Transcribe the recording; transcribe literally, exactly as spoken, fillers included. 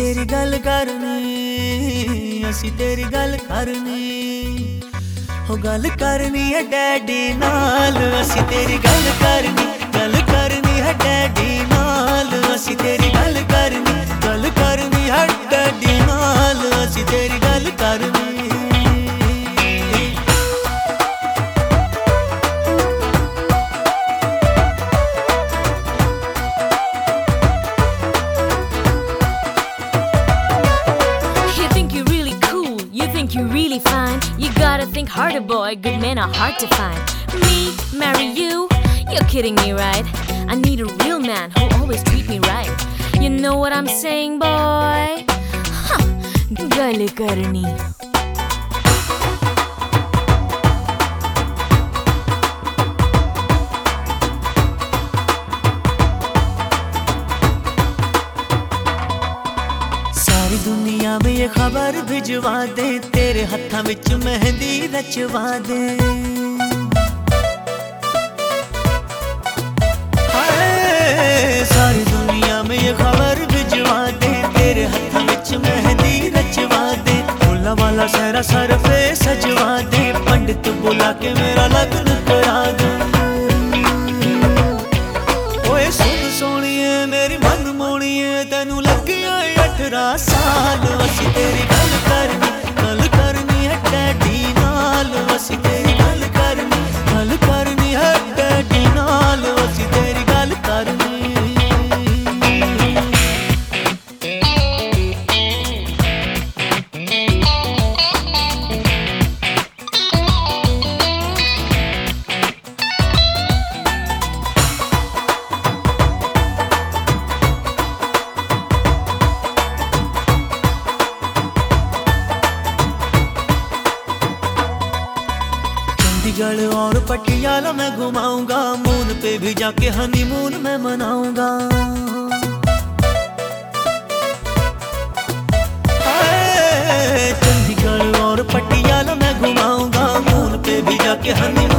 तेरी गल करनी, असी तेरी गल करनी, हो गल करनी है डैडी नाल। असी तेरी गल करनी, गल करनी है डैडी नाल। असी तेरी गल करनी, गल करनी है डैडी नाल। असी तेरी गल करनी। You're really fine, you gotta think harder boy, good men are hard to find. Me, marry you, you're kidding me right? I need a real man who'll always treat me right. You know what I'm saying boy? Huh, gal karni. दुनिया में ये खबर भिजवा दे, तेरे हत्था विच मेहंदी रचवा दे। हाय सारी दुनिया में ये खबर भिजवा दे, तेरे हत्था विच मेहंदी रचवा दे। फूला वाला सहरा सर पे सजवा दे, पंडित बुला के मेरा लगन करा दे। ओए सुन सोनिए मेरी मन मोनिए, तेनू लगिया अठारह साल। असी तेरी गल करनी, गल करनी है डैडी नाल। असी तेरी गल करनी, गल करनी है डैडी नाल। असी तेरी गल करनी। चंडीगढ़ और पटियाला मैं घुमाऊंगा, मून पे भी जाके हनीमून मैं मनाऊंगा। चंडीगढ़ और पटियाला मैं घुमाऊंगा, मून पे भी जाके हनीमून